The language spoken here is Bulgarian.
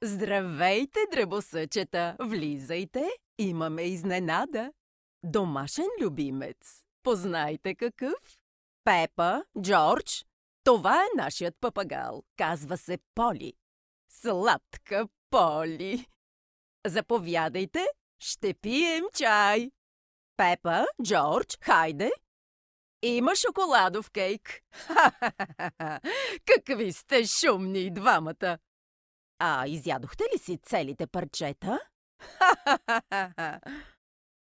Здравейте, дребосъчета! Влизайте! Имаме изненада! Домашен любимец! Познайте какъв? Пепа, Джордж, това е нашият папагал. Казва се Поли. Сладка Поли! Заповядайте, ще пием чай! Пепа, Джордж, хайде! Има шоколадов кейк! Ха-ха-ха! Какви сте шумни двамата! Изядохте ли си целите парчета? Ха-ха-ха!